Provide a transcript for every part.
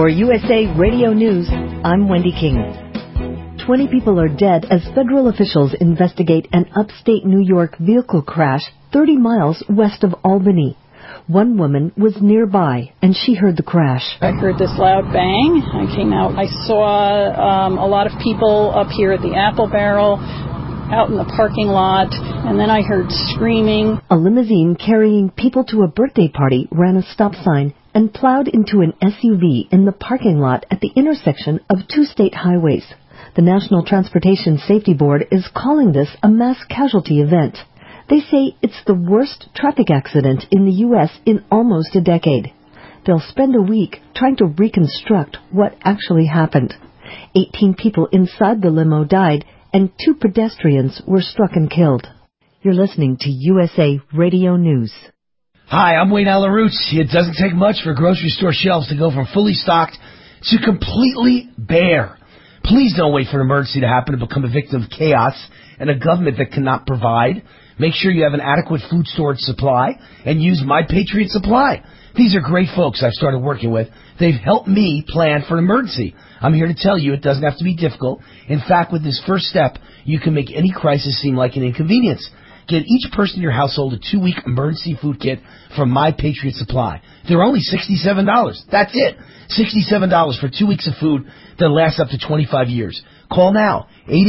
For USA Radio News, I'm Wendy King. 20 people are dead as federal officials investigate an upstate New York vehicle crash 30 miles west of Albany. One woman was nearby, and she heard the crash. I heard this loud bang. I came out. I saw a lot of people up here at the Apple Barrel, out in the parking lot, and then I heard screaming. A limousine carrying people to a birthday party ran a stop sign and plowed into an SUV in the parking lot at the intersection of two state highways. The National Transportation Safety Board is calling this a mass casualty event. They say it's the worst traffic accident in the U.S. in almost a decade. They'll spend a week trying to reconstruct what actually happened. 18 people inside the limo died, and 2 pedestrians were struck and killed. You're listening to USA Radio News. Hi, I'm Wayne Alarootz. It doesn't take much for grocery store shelves to go from fully stocked to completely bare. Please don't wait for an emergency to happen to become a victim of chaos and a government that cannot provide. Make sure you have an adequate food storage supply and use My Patriot Supply. These are great folks I've started working with. They've helped me plan for an emergency. I'm here to tell you it doesn't have to be difficult. In fact, with this first step, you can make any crisis seem like an inconvenience. Get each person in your household a 2-week emergency food kit from My Patriot Supply. They're only $67. That's it. $67 for 2 weeks of food that lasts up to 25 years. Call now,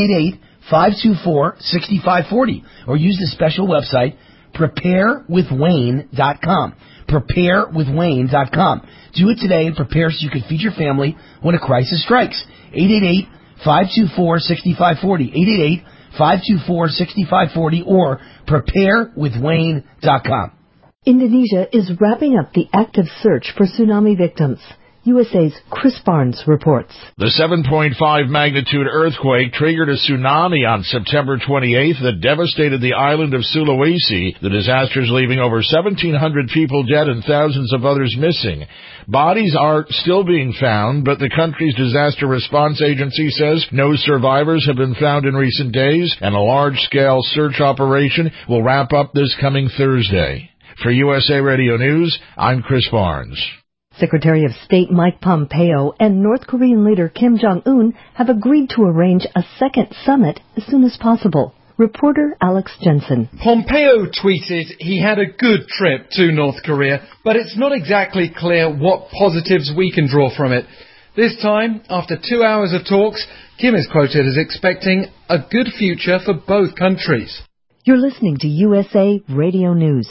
888-524-6540, or use the special website, preparewithwayne.com. Preparewithwayne.com. Do it today and prepare so you can feed your family when a crisis strikes. 888-524-6540. 888-524-6540 or preparewithwayne.com. Indonesia is wrapping up the active search for tsunami victims. USA's Chris Barnes reports. The 7.5 magnitude earthquake triggered a tsunami on September 28th that devastated the island of Sulawesi. The disaster's leaving over 1,700 people dead and thousands of others missing. Bodies are still being found, but the country's disaster response agency says no survivors have been found in recent days, and a large-scale search operation will wrap up this coming Thursday. For USA Radio News, I'm Chris Barnes. Secretary of State Mike Pompeo and North Korean leader Kim Jong-un have agreed to arrange a second summit as soon as possible. Reporter Alex Jensen. Pompeo tweeted he had a good trip to North Korea, but it's not exactly clear what positives we can draw from it. This time, after 2 hours of talks, Kim is quoted as expecting a good future for both countries. You're listening to USA Radio News.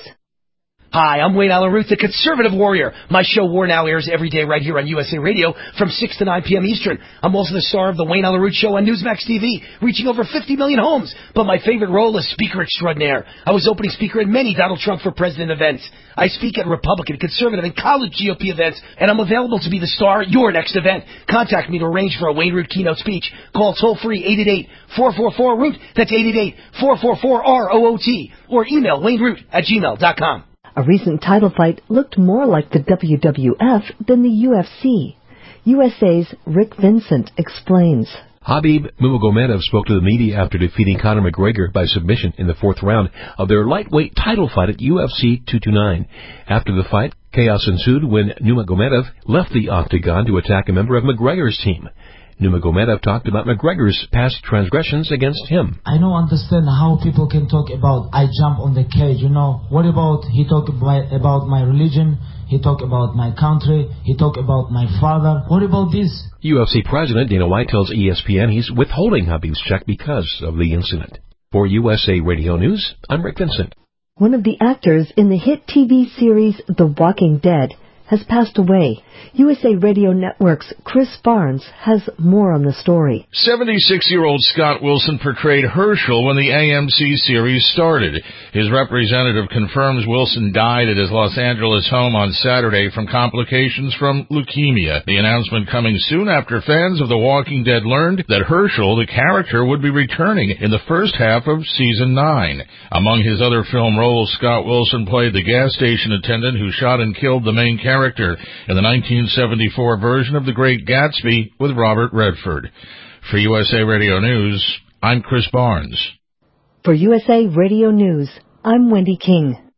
Hi, I'm Wayne Alaroot, the conservative warrior. My show War Now airs every day right here on USA Radio from 6 to 9 p.m. Eastern. I'm also the star of the Wayne Alaroot Show on Newsmax TV, reaching over 50 million homes. But my favorite role is Speaker Extraordinaire. I was opening speaker at many Donald Trump for President events. I speak at Republican, conservative, and college GOP events, and I'm available to be the star at your next event. Contact me to arrange for a Wayne Root keynote speech. Call toll-free 888-444-ROOT. That's 888-444-ROOT. Or email wayneroot@gmail.com. A recent title fight looked more like the WWF than the UFC. USA's Rick Vincent explains. Khabib Nurmagomedov spoke to the media after defeating Conor McGregor by submission in the 4th round of their lightweight title fight at UFC 229. After the fight, chaos ensued when Nurmagomedov left the octagon to attack a member of McGregor's team. Nurmagomedov talked about McGregor's past transgressions against him. I don't understand how people can talk about I jump on the cage, What about he talk about my religion, he talk about my country, he talk about my father. What about this? UFC President Dana White tells ESPN he's withholding Khabib's check because of the incident. For USA Radio News, I'm Rick Vincent. One of the actors in the hit TV series The Walking Dead has passed away. USA Radio Network's Chris Barnes has more on the story. 76-year-old Scott Wilson portrayed Herschel when the AMC series started. His representative confirms Wilson died at his Los Angeles home on Saturday from complications from leukemia. The announcement coming soon after fans of The Walking Dead learned that Herschel, the character, would be returning in the first half of Season 9. Among his other film roles, Scott Wilson played the gas station attendant who shot and killed the main character in the 1974 version of The Great Gatsby with Robert Redford. For USA Radio News, I'm Chris Barnes. For USA Radio News, I'm Wendy King.